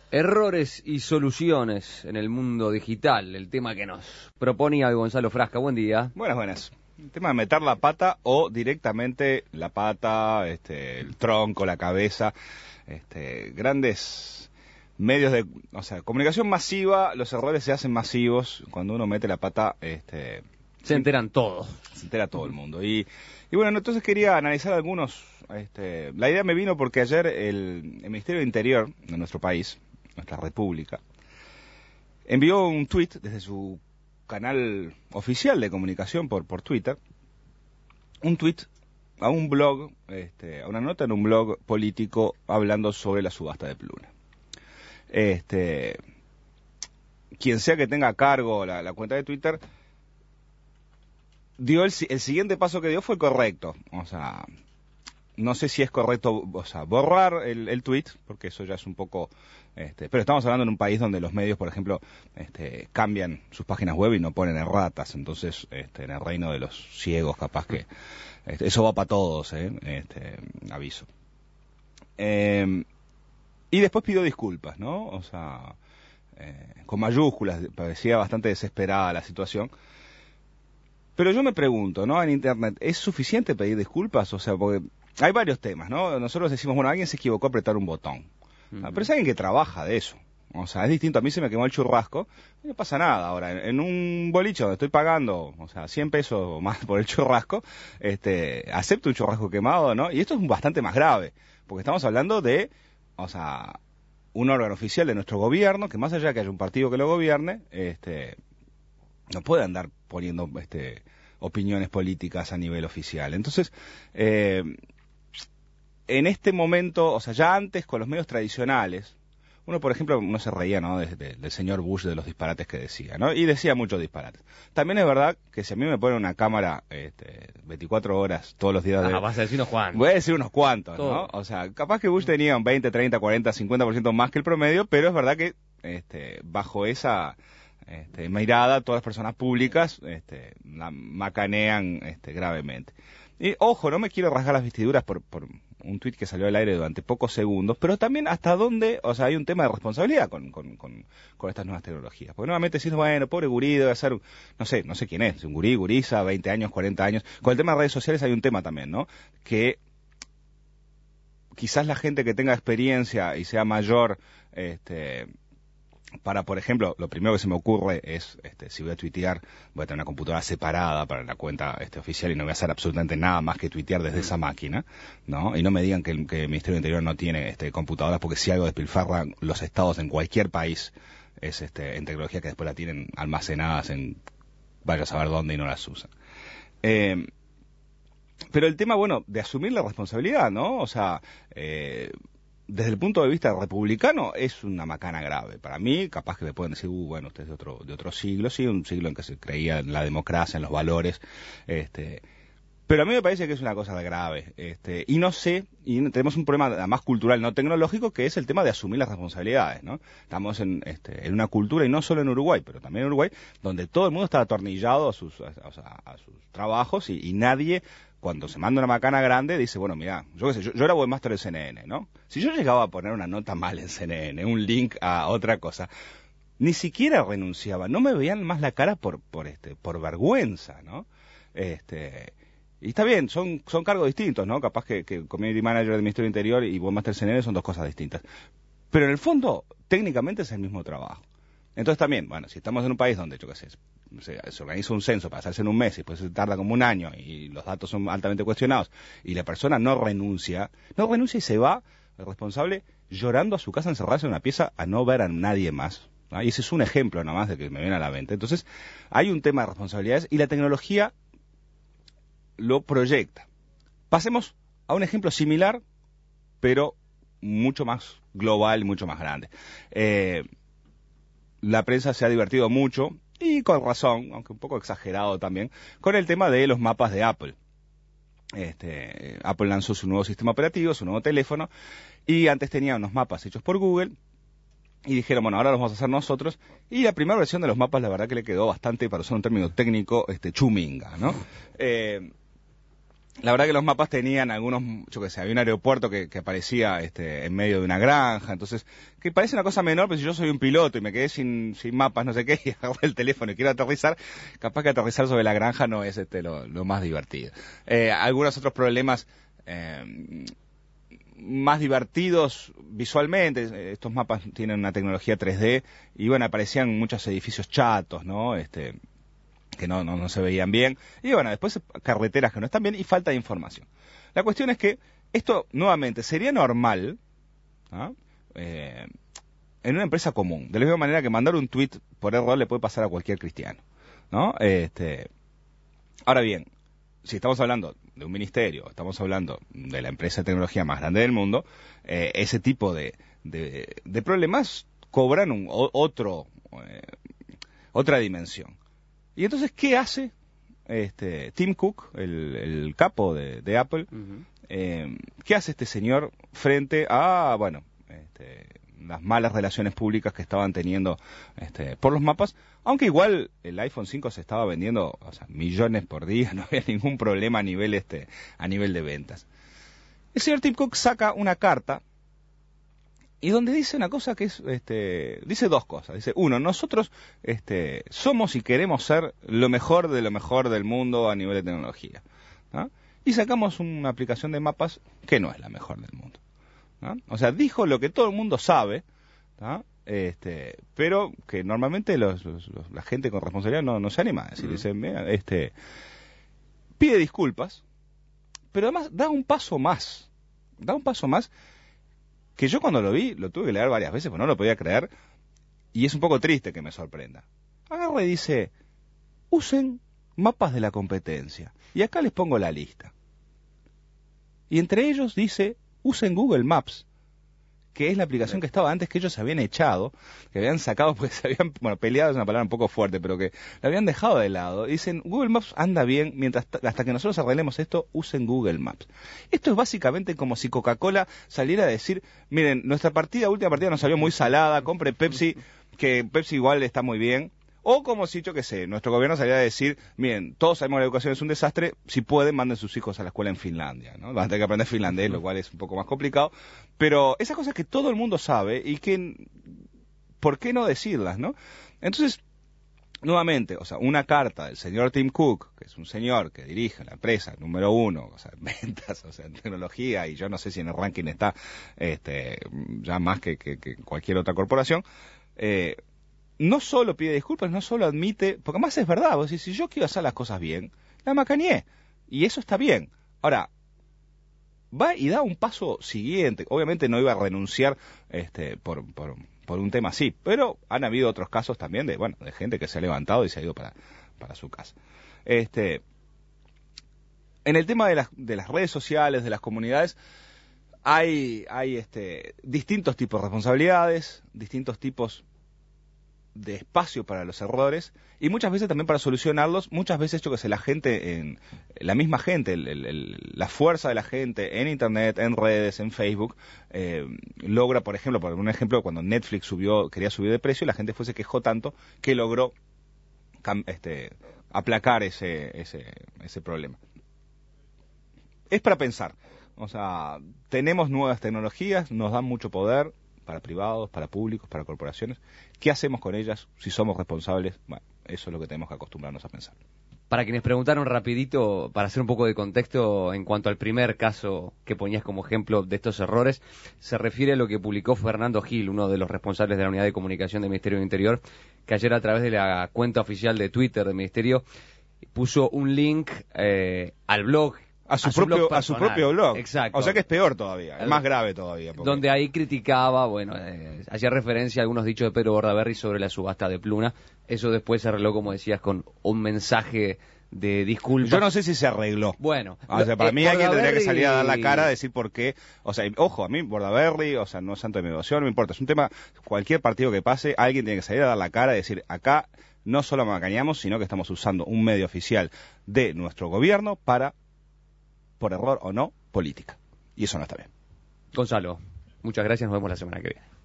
Errores y soluciones en el mundo digital, el tema que nos proponía Gonzalo Frasca. Buen día. Buenas. El tema de meter la pata o directamente la pata, el tronco, la cabeza, grandes medios de, comunicación masiva. Los errores se hacen masivos cuando uno mete la pata, se enteran todos. Se entera todo el mundo. Y bueno, entonces quería analizar algunos. La idea me vino porque ayer el Ministerio de Interior de nuestro país, nuestra república, envió un tuit desde su canal oficial de comunicación por Twitter, un tuit a un blog, a una nota en un blog político hablando sobre la subasta de Pluna. Quien sea que tenga a cargo la cuenta de Twitter dio el siguiente paso que dio fue correcto. No sé si es correcto, borrar el tweet, porque eso ya es un poco, pero estamos hablando en un país donde los medios, por ejemplo, cambian sus páginas web y no ponen erratas. Entonces, en el reino de los ciegos, capaz que eso va para todos, aviso. Y después pidió disculpas, ¿no? Con mayúsculas, parecía bastante desesperada la situación. Pero yo me pregunto, ¿no? En Internet, ¿es suficiente pedir disculpas? Porque hay varios temas, ¿no? Nosotros decimos, bueno, alguien se equivocó a apretar un botón. Pero es alguien que trabaja de eso. Es distinto. A mí se me quemó el churrasco y no pasa nada. Ahora, en un boliche donde estoy pagando, 100 pesos más por el churrasco, acepto un churrasco quemado, ¿no? Y esto es bastante más grave, porque estamos hablando de, un órgano oficial de nuestro gobierno, que más allá de que haya un partido que lo gobierne, no puede andar poniendo opiniones políticas a nivel oficial. Entonces, en este momento, ya antes con los medios tradicionales, uno, por ejemplo, no se reía, ¿no?, del señor Bush, de los disparates que decía, ¿no? Y decía muchos disparates. También es verdad que si a mí me ponen una cámara 24 horas todos los días... vas a decir unos cuantos. Voy a decir unos cuantos, ¿no? Capaz que Bush tenía un 20, 30, 40, 50% más que el promedio, pero es verdad que bajo esa... mirada, todas las personas públicas la macanean gravemente. Y ojo, no me quiero rasgar las vestiduras por un tuit que salió al aire durante pocos segundos, pero también hasta dónde, hay un tema de responsabilidad con estas nuevas tecnologías. Porque nuevamente decís, bueno, pobre gurí, debe ser, no sé quién es, un gurí, gurisa, 20 años, 40 años. Con el tema de redes sociales hay un tema también, ¿no? Que quizás la gente que tenga experiencia y sea mayor, para, por ejemplo, lo primero que se me ocurre es, si voy a tuitear, voy a tener una computadora separada para la cuenta oficial y no voy a hacer absolutamente nada más que tuitear desde esa máquina, ¿no? Y no me digan que el Ministerio del Interior no tiene computadoras, porque si algo despilfarran los estados en cualquier país es en tecnología que después la tienen almacenadas en vaya a saber dónde y no las usan. Pero el tema, de asumir la responsabilidad, ¿no? Desde el punto de vista republicano es una macana grave. Para mí, capaz que me pueden decir, usted es de otro siglo, sí, un siglo en que se creía en la democracia, en los valores, pero a mí me parece que es una cosa grave, y no sé, y tenemos un problema además cultural, no tecnológico, que es el tema de asumir las responsabilidades, ¿no? Estamos en una cultura, y no solo en Uruguay, pero también en Uruguay, donde todo el mundo está atornillado a sus trabajos, y nadie, cuando se manda una macana grande, dice, mira, yo era webmaster de CNN, ¿no? Si yo llegaba a poner una nota mal en CNN, un link a otra cosa, ni siquiera renunciaba, no me veían más la cara por vergüenza, ¿no? Y está bien, son cargos distintos, ¿no? Capaz que Community Manager del Ministerio del Interior y webmaster CNN son dos cosas distintas. Pero en el fondo, técnicamente es el mismo trabajo. Entonces también, si estamos en un país donde, se organiza un censo para hacerse en un mes y después se tarda como un año y los datos son altamente cuestionados y la persona no renuncia y se va, el responsable, llorando a su casa, encerrarse en una pieza a no ver a nadie más, ¿no? Y ese es un ejemplo nada más de que me viene a la mente. Entonces, hay un tema de responsabilidades y la tecnología lo proyecta. Pasemos a un ejemplo similar, pero mucho más global y mucho más grande. La prensa se ha divertido mucho, y con razón, aunque un poco exagerado también, con el tema de los mapas de Apple. Apple lanzó su nuevo sistema operativo, su nuevo teléfono, y antes tenía unos mapas hechos por Google, y dijeron, ahora los vamos a hacer nosotros, y la primera versión de los mapas, la verdad que le quedó bastante, para usar un término técnico, chuminga, ¿no? la verdad que los mapas tenían algunos, yo qué sé, había un aeropuerto que aparecía en medio de una granja, entonces, que parece una cosa menor, pero si yo soy un piloto y me quedé sin mapas, no sé qué, y agarro el teléfono y quiero aterrizar, capaz que aterrizar sobre la granja no es lo más divertido. Algunos otros problemas más divertidos visualmente, estos mapas tienen una tecnología 3D, y bueno, aparecían muchos edificios chatos, ¿no? Que no se veían bien, y bueno, después carreteras que no están bien y falta de información. La cuestión es que esto, nuevamente, sería normal, ¿no? En una empresa común, de la misma manera que mandar un tweet por error le puede pasar a cualquier cristiano, ¿no? Ahora bien, si estamos hablando de un ministerio, estamos hablando de la empresa de tecnología más grande del mundo, ese tipo de problemas cobran otra dimensión. Y entonces, ¿qué hace Tim Cook, el capo de Apple? Uh-huh. ¿Qué hace este señor frente a, bueno, las malas relaciones públicas que estaban teniendo por los mapas? Aunque igual el iPhone 5 se estaba vendiendo, o sea, millones por día, no había ningún problema a nivel de ventas. El señor Tim Cook saca una carta y donde dice una cosa que es, dice dos cosas. Dice, uno, nosotros somos y queremos ser lo mejor del mundo a nivel de tecnología, ¿no? Y sacamos una aplicación de mapas que no es la mejor del mundo, ¿no? O sea, dijo lo que todo el mundo sabe, ¿no? Pero que normalmente la gente con responsabilidad no se anima a decir. Dice, mira, pide disculpas, pero además da un paso más, que yo cuando lo vi, lo tuve que leer varias veces, porque no lo podía creer, y es un poco triste que me sorprenda. Agarra y dice, usen mapas de la competencia, y acá les pongo la lista. Y entre ellos dice, usen Google Maps, que es la aplicación que estaba antes, que ellos se habían echado, que habían sacado porque se habían, bueno, peleado es una palabra un poco fuerte, pero que la habían dejado de lado. Y dicen, Google Maps anda bien, hasta que nosotros arreglemos esto, usen Google Maps. Esto es básicamente como si Coca-Cola saliera a decir, miren, nuestra última partida nos salió muy salada, compre Pepsi, que Pepsi igual está muy bien. O como si, yo qué sé, nuestro gobierno saliera a decir, miren, todos sabemos que la educación es un desastre, si pueden, manden sus hijos a la escuela en Finlandia, ¿no? Van a tener que aprender finlandés, lo cual es un poco más complicado. Pero esas cosas que todo el mundo sabe y que, ¿por qué no decirlas, no? Entonces, nuevamente, o sea, una carta del señor Tim Cook, que es un señor que dirige la empresa número 1, o sea, en ventas, o sea, en tecnología, y yo no sé si en el ranking está ya más que cualquier otra corporación, no solo pide disculpas, no solo admite, porque además es verdad, vos decís, si yo quiero hacer las cosas bien, la macaneé, y eso está bien. Ahora, va y da un paso siguiente. Obviamente no iba a renunciar por un tema así, pero han habido otros casos también de gente que se ha levantado y se ha ido para su casa. En el tema de las redes sociales, de las comunidades, hay distintos tipos de responsabilidades, distintos tipos de espacio para los errores, y muchas veces también para solucionarlos. Muchas veces, yo que sé, la misma gente, la fuerza de la gente en internet, en redes, en Facebook, logra, por un ejemplo, cuando Netflix quería subir de precio, la gente se quejó tanto que logró aplacar ese problema. Es para pensar. O sea, tenemos nuevas tecnologías, nos dan mucho poder, para privados, para públicos, para corporaciones. ¿Qué hacemos con ellas? Si somos responsables, bueno, eso es lo que tenemos que acostumbrarnos a pensar. Para quienes preguntaron rapidito, para hacer un poco de contexto en cuanto al primer caso que ponías como ejemplo de estos errores, se refiere a lo que publicó Fernando Gil, uno de los responsables de la unidad de comunicación del Ministerio del Interior, que ayer a través de la cuenta oficial de Twitter del Ministerio puso un link al blog. A su propio blog. Exacto. O sea que es peor todavía, es más grave todavía. Donde ahí criticaba, hacía referencia a algunos dichos de Pedro Bordaberry sobre la subasta de Pluna. Eso después se arregló, como decías, con un mensaje de disculpas. Yo no sé si se arregló. Bueno. O sea, para mí alguien tendría que salir a dar la cara, a decir por qué. O sea, ojo, a mí Bordaberry, o sea, no es santo de mi devoción, no me importa. Es un tema, cualquier partido que pase, alguien tiene que salir a dar la cara y decir, acá no solo macaneamos, sino que estamos usando un medio oficial de nuestro gobierno para, por error o no, política. Y eso no está bien. Gonzalo, muchas gracias, nos vemos la semana que viene.